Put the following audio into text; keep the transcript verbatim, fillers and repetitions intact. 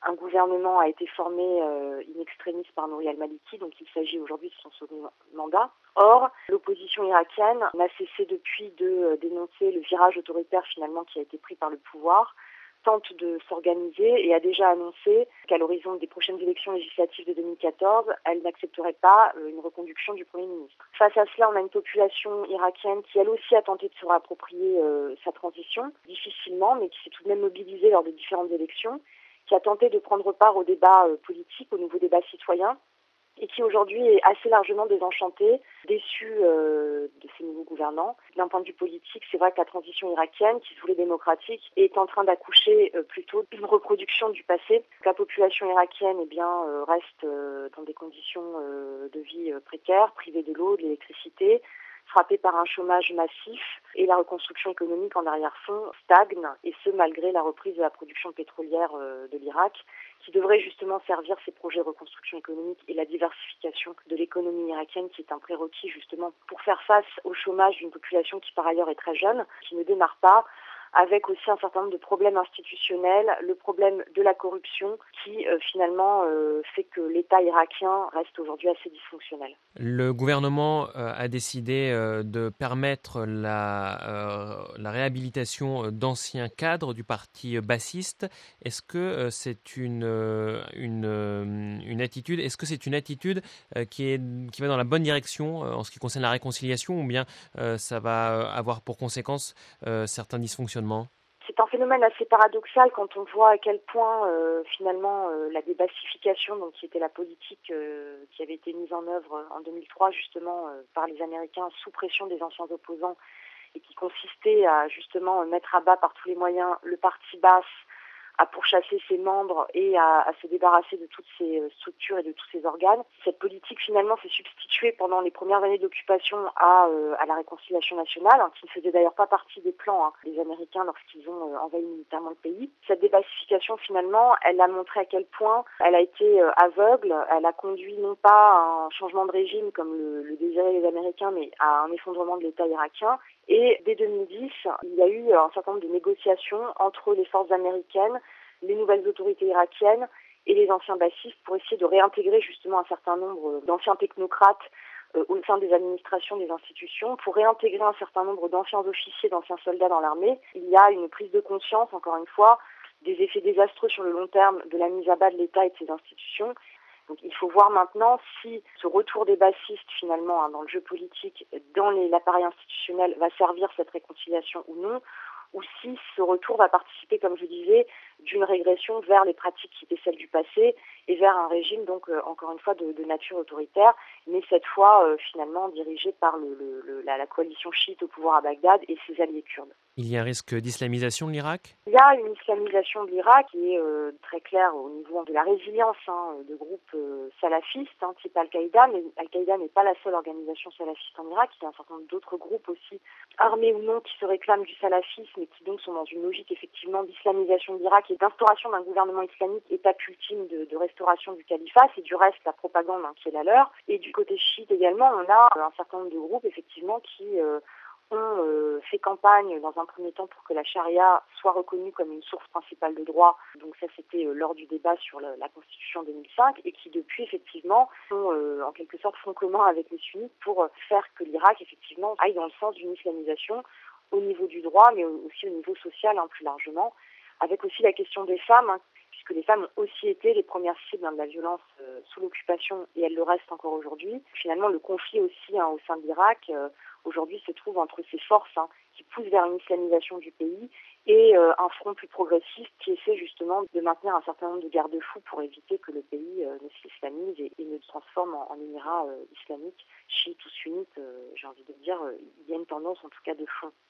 Un gouvernement a été formé euh, in extremis par Nouri al-Maliki, donc il s'agit aujourd'hui de son second mandat. Or, l'opposition irakienne n'a cessé depuis de euh, dénoncer le virage autoritaire finalement qui a été pris par le pouvoir, tente de s'organiser et a déjà annoncé qu'à l'horizon des prochaines élections législatives de deux mille quatorze, elle n'accepterait pas une reconduction du Premier ministre. Face à cela, on a une population irakienne qui elle aussi a tenté de se réapproprier euh, sa transition, difficilement, mais qui s'est tout de même mobilisée lors des différentes élections, qui a tenté de prendre part au débat euh, politique, au nouveau débat citoyen, et qui aujourd'hui est assez largement désenchanté, déçu euh, de ces nouveaux gouvernants. D'un point de vue politique, c'est vrai que la transition irakienne, qui se voulait démocratique, est en train d'accoucher euh, plutôt d'une reproduction du passé. La population irakienne eh bien, euh, reste euh, dans des conditions euh, de vie euh, précaires, privée de l'eau, de l'électricité, frappée par un chômage massif, et la reconstruction économique en arrière-fond stagne, et ce malgré la reprise de la production pétrolière euh, de l'Irak, qui devrait justement servir ces projets de reconstruction économique et la diversification de l'économie irakienne, qui est un prérequis justement pour faire face au chômage d'une population qui par ailleurs est très jeune, qui ne démarre pas, avec aussi un certain nombre de problèmes institutionnels, le problème de la corruption qui euh, finalement euh, fait que l'État irakien reste aujourd'hui assez dysfonctionnel. Le gouvernement euh, a décidé euh, de permettre la, euh, la réhabilitation d'anciens cadres du parti bassiste. Est-ce que euh, c'est une, euh, une, euh, une attitude, est-ce que c'est une attitude euh, qui, est, qui va dans la bonne direction euh, en ce qui concerne la réconciliation, ou bien euh, ça va avoir pour conséquence euh, certains dysfonctionnements ? C'est un phénomène assez paradoxal quand on voit à quel point euh, finalement euh, la débassification, donc qui était la politique euh, qui avait été mise en œuvre en deux mille trois justement euh, par les Américains sous pression des anciens opposants, et qui consistait à justement mettre à bas par tous les moyens le parti Baas, à pourchasser ses membres et à, à se débarrasser de toutes ces structures et de tous ces organes. Cette politique finalement s'est substituée pendant les premières années d'occupation à, euh, à la réconciliation nationale, hein, qui ne faisait d'ailleurs pas partie des plans hein, des Américains lorsqu'ils ont euh, envahi militairement le pays. Cette débassification finalement, elle a montré à quel point elle a été euh, aveugle, elle a conduit non pas à un changement de régime comme le, le désiraient les Américains, mais à un effondrement de l'État irakien. Et dès deux mille dix, il y a eu un certain nombre de négociations entre les forces américaines, les nouvelles autorités irakiennes et les anciens bassistes pour essayer de réintégrer justement un certain nombre d'anciens technocrates euh, au sein des administrations des institutions, pour réintégrer un certain nombre d'anciens officiers, d'anciens soldats dans l'armée. Il y a une prise de conscience, encore une fois, des effets désastreux sur le long terme de la mise à bas de l'État et de ses institutions. Donc il faut voir maintenant si ce retour des bassistes finalement hein, dans le jeu politique, dans les, l'appareil institutionnel, va servir cette réconciliation ou non, ou si ce retour va participer, comme je disais, d'une régression vers les pratiques qui étaient celles du passé et vers un régime, donc euh, encore une fois, de, de nature autoritaire, mais cette fois euh, finalement dirigé par le, le, le, la, la coalition chiite au pouvoir à Bagdad et ses alliés kurdes. Il y a un risque d'islamisation de l'Irak ? Il y a une islamisation de l'Irak qui est euh, très claire au niveau de la résilience hein, de groupes euh, salafistes, hein, type Al-Qaïda, mais Al-Qaïda n'est pas la seule organisation salafiste en Irak. Il y a un certain nombre d'autres groupes aussi, armés ou non, qui se réclament du salafisme et qui donc sont dans une logique effectivement d'islamisation de l'Irak et d'instauration d'un gouvernement islamique, étape ultime de, de restauration du califat. C'est du reste la propagande hein, qui est la leur. Et du côté chiite également, on a un certain nombre de groupes effectivement qui... Euh, ont euh, fait campagne dans un premier temps pour que la charia soit reconnue comme une source principale de droit. Donc ça, c'était euh, lors du débat sur le, la Constitution deux mille cinq, et qui depuis, effectivement, sont euh, en quelque sorte front commun avec les sunnites pour faire que l'Irak, effectivement, aille dans le sens d'une islamisation au niveau du droit, mais aussi au niveau social, hein, plus largement, avec aussi la question des femmes, hein, puisque les femmes ont aussi été les premières cibles hein, de la violence euh, sous l'occupation, et elles le restent encore aujourd'hui. Finalement, le conflit aussi hein, au sein de l'Irak, euh, aujourd'hui, se trouve entre ces forces hein, qui poussent vers une islamisation du pays et euh, un front plus progressiste qui essaie justement de maintenir un certain nombre de garde-fous pour éviter que le pays euh, ne s'islamise et, et ne se transforme en, en émirat euh, islamique, chiite ou sunnite. Euh, j'ai envie de dire, euh, il y a une tendance en tout cas de fond.